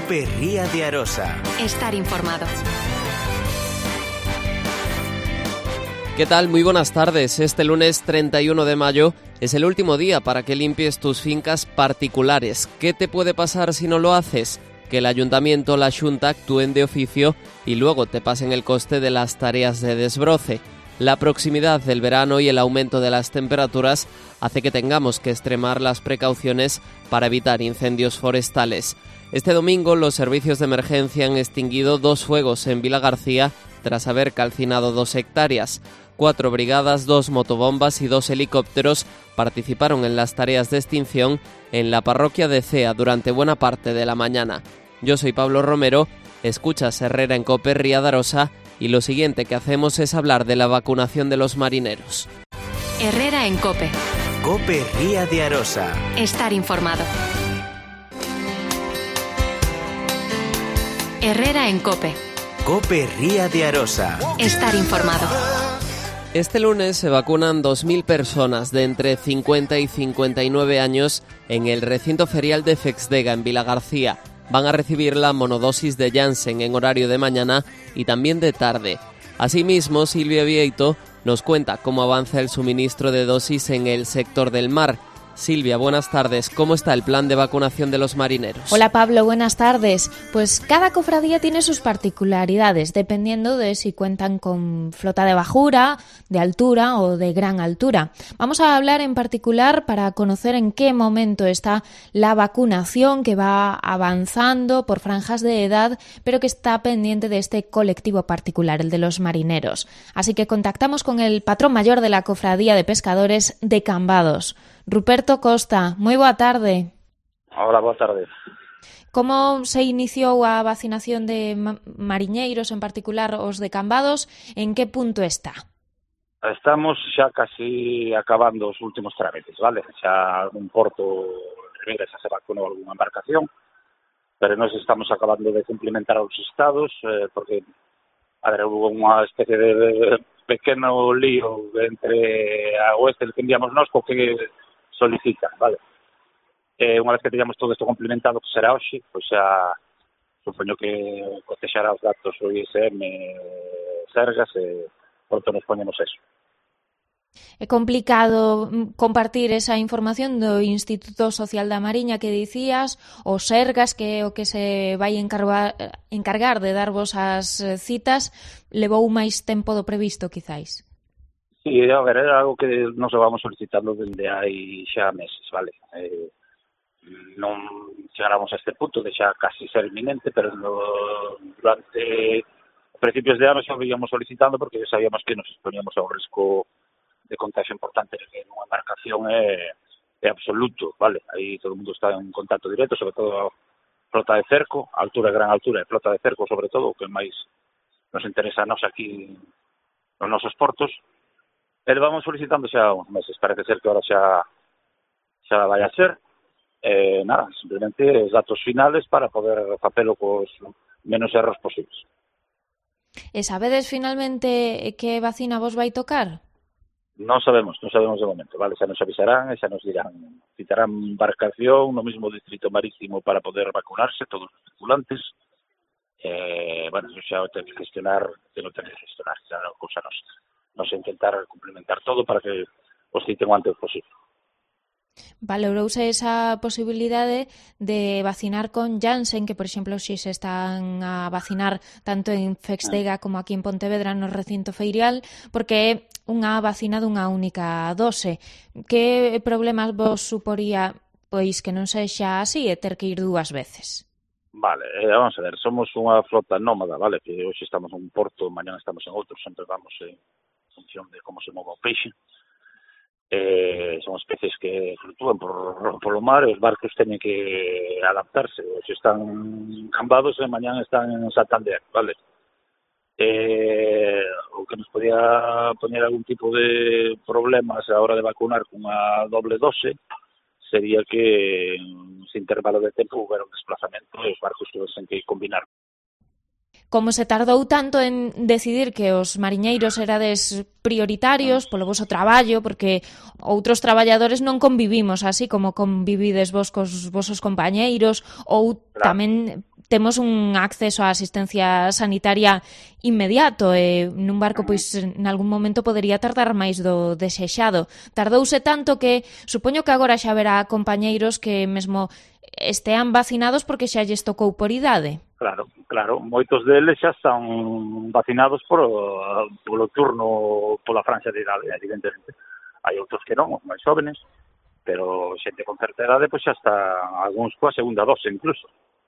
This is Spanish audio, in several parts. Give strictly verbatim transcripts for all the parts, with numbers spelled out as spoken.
COPE Ría de Arosa. Estar informado. ¿Qué tal? Muy buenas tardes. Este lunes treinta y uno de mayo es el último día para que limpies tus fincas particulares. ¿Qué te puede pasar si no lo haces? Que el ayuntamiento o la xunta actúen de oficio y luego te pasen el coste de las tareas de desbroce. La proximidad del verano y el aumento de las temperaturas hace que tengamos que extremar las precauciones para evitar incendios forestales. Este domingo los servicios de emergencia han extinguido dos fuegos en Vilagarcía tras haber calcinado dos hectáreas. Cuatro brigadas, dos motobombas y dos helicópteros participaron en las tareas de extinción en la parroquia de Cea durante buena parte de la mañana. Yo soy Pablo Romero, escuchas Herrera en COPE Ría de Arosa y lo siguiente que hacemos es hablar de la vacunación de los marineros. Herrera en COPE. COPE Ría de Arosa. Estar informado. Herrera en COPE. COPE Ría de Arosa. Estar informado. Este lunes se vacunan dos mil personas de entre cincuenta y cincuenta y nueve años en el recinto ferial de Fexdega en Vilagarcía. Van a recibir la monodosis de Janssen en horario de mañana y también de tarde. Asimismo, Silvia Vieito nos cuenta cómo avanza el suministro de dosis en el sector del mar. Silvia, buenas tardes. ¿Cómo está el plan de vacunación de los marineros? Hola Pablo, buenas tardes. Pues cada cofradía tiene sus particularidades, dependiendo de si cuentan con flota de bajura, de altura o de gran altura. Vamos a hablar en particular para conocer en qué momento está la vacunación, que va avanzando por franjas de edad, pero que está pendiente de este colectivo particular, el de los marineros. Así que contactamos con el patrón mayor de la Cofradía de Pescadores de Cambados, Ruperto Costa. Moi boa tarde. Hola, boa tarde. Como se iniciou a vacinación de ma- mariñeiros, en particular os de Cambados? En que punto está? Estamos xa casi acabando os últimos trámites, vale? Xa algún porto en Ribeira xa se vacunou algunha embarcación, pero nós estamos acabando de cumplimentar os estados, eh, porque, a ver, hubo unha especie de pequeno lío entre a oeste que enviamos nós co que solicita, vale? Eh, unha vez que teñamos todo isto cumplimentado, que será hoxe, pois xa supoño que cotexará os datos o I S M Sergas e pronto nos poñemos eso. É complicado compartir esa información do Instituto Social da Mariña que dicías, o Sergas, que é o que se vai encargar, encargar de darvos as citas, levou máis tempo do previsto, quizáis? Sí, a ver, era algo que nos vamos solicitando dende hai xa meses, vale? Eh, non chegáramos a este punto de xa casi ser inminente, pero no, durante principios de ano xa víamos solicitando porque sabíamos que nos exponíamos a un risco de contagio importante que nunha embarcación é, é absoluto, vale? Aí todo o mundo está en contacto directo, sobre todo a flota de cerco, altura, gran altura e flota de cerco, sobre todo, o que máis nos interesa a nós aquí nos nosos portos. E vamos solicitando xa uns meses, parece ser que ahora xa xa vai a ser. Eh, nada, simplemente os datos finales para poder facelo cos menos erros posibles. E sabedes finalmente que vacina vos vai tocar? Non sabemos, non sabemos de momento, vale, xa nos avisarán e xa nos dirán, citarán embarcación no mesmo distrito marítimo para poder vacunarse, todos os tripulantes. Eh, bueno, xa o ten que gestionar, que non ten que gestionar, xa a cousa nos, nos intentar complementar todo para que os citen o antes posible. Valorouse esa posibilidade de vacinar con Janssen, que, por exemplo, si se están a vacinar tanto en Fexdega como aquí en Pontevedra no recinto feiral, porque é unha vacina dunha única dose. Que problemas vos suporía pois que non sexa así e ter que ir dúas veces? Vale, eh, vamos a ver, somos unha flota nómada, vale, que hoxe estamos en un porto, mañana estamos en outro, sempre vamos en función de como se mova o peixe. Eh, son especies que flutúan por, por o mar e os barcos teñen que adaptarse. Hoxe están en Cambados e mañán están en Santander, vale? Eh, o que nos podía poñer algún tipo de problemas a hora de vacunar con unha doble dose sería que en ese intervalo de tempo houbera un desplazamento e os barcos tuvesen que combinar. Como se tardou tanto en decidir que os mariñeiros erades prioritarios polo voso traballo, porque outros traballadores non convivimos así como convivides vos cos vosos compañeiros, ou claro. tamén temos un acceso á asistencia sanitaria inmediato e nun barco pois en algún momento podería tardar máis do desexado. Tardouse tanto que supoño que agora xa haberá compañeiros que mesmo estean vacinados porque xa lles tocou por idade. Claro, claro, moitos deles xa están vacinados por, polo turno, pola franxa de idade, evidentemente. Hai outros que non, os máis jóvenes, pero xente con certa idade, pois xa está algúns coa segunda dose incluso.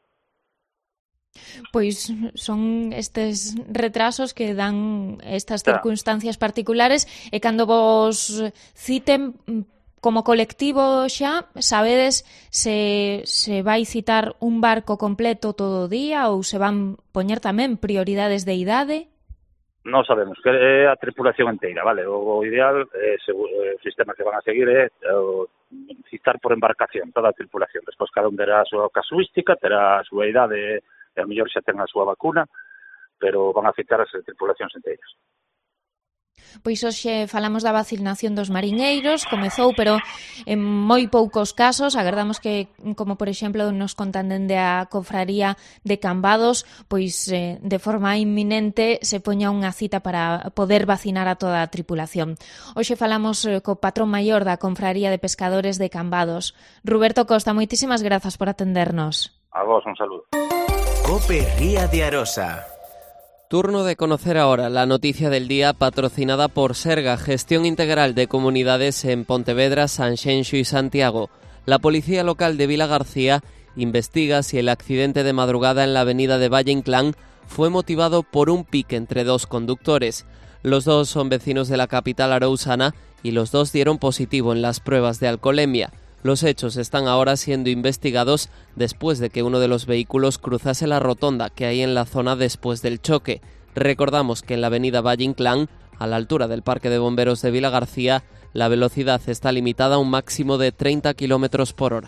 Pois son estes retrasos que dan estas Claro. circunstancias particulares e cando vos citen como colectivo xa, sabedes se, se vai citar un barco completo todo o día ou se van poñer tamén prioridades de idade? Non sabemos, que é a tripulación inteira, vale? O, o ideal, eh, seguro, o sistema que van a seguir é o, citar por embarcación toda a tripulación. Despois cada un terá a súa casuística, terá a súa idade, e a mellor xa ten a súa vacuna, pero van a citar as tripulacións inteiras. Pois hoxe falamos da vacinación dos mariñeiros, comezou, pero en moi poucos casos. Agardamos que, como por exemplo nos contan dende a Cofraría de Cambados, pois eh, de forma inminente se poña unha cita para poder vacinar a toda a tripulación. Hoxe falamos eh, co patrón maior da Confraría de Pescadores de Cambados. Roberto Costa, moitísimas grazas por atendernos. A vos un saludo. COPE Ría de Arosa. Turno de conocer ahora la noticia del día patrocinada por Serga, Gestión Integral de Comunidades en Pontevedra, Sanxenxo y Santiago. La policía local de Vilagarcía investiga si el accidente de madrugada en la avenida de Valle Inclán fue motivado por un pique entre dos conductores. Los dos son vecinos de la capital arousana y los dos dieron positivo en las pruebas de alcoholemia. Los hechos están ahora siendo investigados después de que uno de los vehículos cruzase la rotonda que hay en la zona después del choque. Recordamos que en la avenida Valle Inclán, a la altura del Parque de Bomberos de Vilagarcía, la velocidad está limitada a un máximo de treinta kilómetros por hora.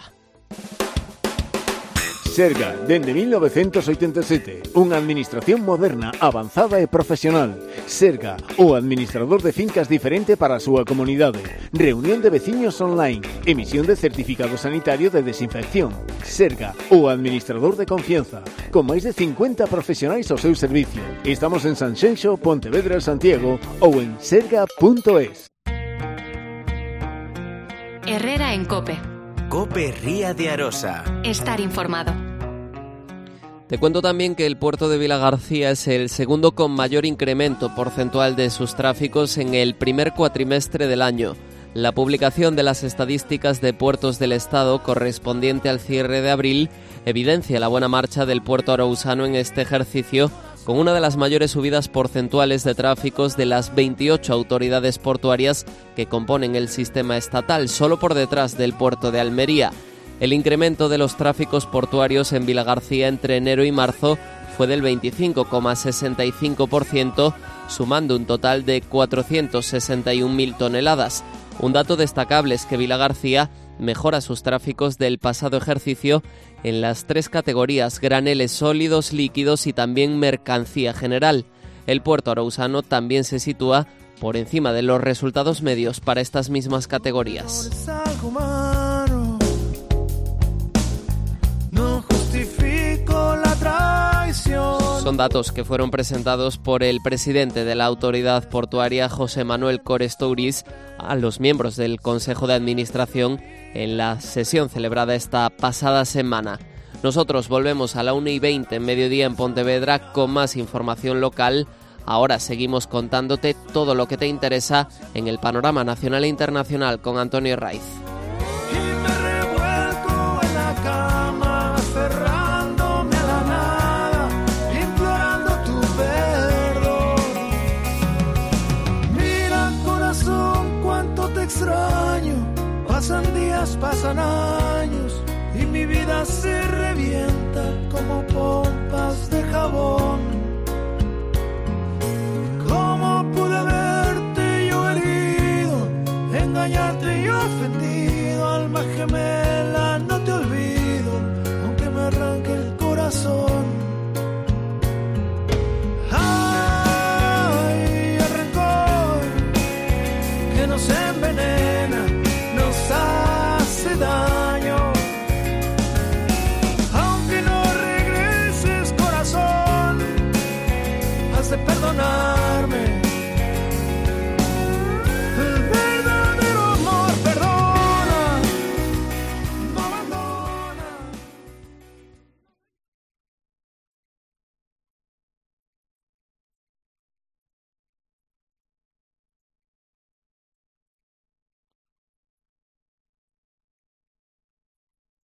Serga, dende mil novecientos oitenta e sete, unha administración moderna, avanzada e profesional. Serga, o administrador de fincas diferente para a súa comunidade. Reunión de veciños online, emisión de certificado sanitario de desinfección. Serga, o administrador de confianza, con máis de cincuenta profesionais ao seu servicio. Estamos en Sanxenxo, Pontevedra, Santiago ou en serga punto es. Herrera en COPE. COPE Ría de Arosa. Estar informado. Te cuento también que el puerto de Vilagarcía es el segundo con mayor incremento porcentual de sus tráficos en el primer cuatrimestre del año. La publicación de las estadísticas de puertos del Estado correspondiente al cierre de abril evidencia la buena marcha del puerto arousano en este ejercicio, con una de las mayores subidas porcentuales de tráficos de las veintiocho autoridades portuarias que componen el sistema estatal, solo por detrás del puerto de Almería. El incremento de los tráficos portuarios en Vilagarcía entre enero y marzo fue del veinticinco coma sesenta y cinco por ciento, sumando un total de cuatrocientas sesenta y una mil toneladas. Un dato destacable es que Vilagarcía mejora sus tráficos del pasado ejercicio en las tres categorías: graneles sólidos, líquidos y también mercancía general. El puerto arousano también se sitúa por encima de los resultados medios para estas mismas categorías. Son datos que fueron presentados por el presidente de la autoridad portuaria, José Manuel Corestouriz, a los miembros del Consejo de Administración en la sesión celebrada esta pasada semana. Nosotros volvemos a la una y veinte en mediodía en Pontevedra con más información local. Ahora seguimos contándote todo lo que te interesa en el panorama nacional e internacional con Antonio Raiz. Pasan días, pasan años y mi vida se revienta como pompas de jabón. ¿Cómo pude verte yo herido, engañarte yo ofendido? Alma gemela, no te olvido, aunque me arranque el corazón. Ay, el rencor que nos envenena hace daño, aunque no regrese has de perdonarme.